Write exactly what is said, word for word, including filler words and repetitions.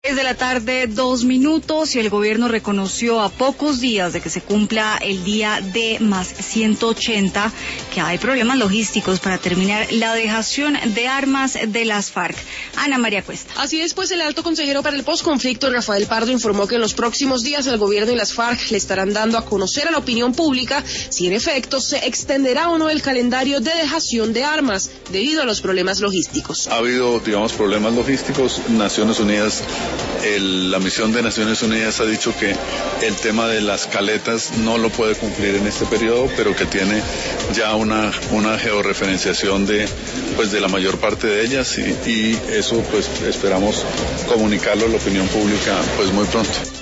Es de la tarde, dos minutos, y el gobierno reconoció a pocos días de que se cumpla el día D más ciento ochenta que hay problemas logísticos para terminar la dejación de armas de las FARC. Ana María Cuesta. Así es, pues el alto consejero para el posconflicto, Rafael Pardo, informó que en los próximos días el gobierno y las FARC le estarán dando a conocer a la opinión pública si en efecto se extenderá o no el calendario de dejación de armas debido a los problemas logísticos. Ha habido, digamos, problemas logísticos. Naciones Unidas El, la misión de Naciones Unidas ha dicho que el tema de las caletas no lo puede cumplir en este periodo, pero que tiene ya una, una georreferenciación de, pues, de la mayor parte de ellas y, y eso pues esperamos comunicarlo a la opinión pública pues muy pronto.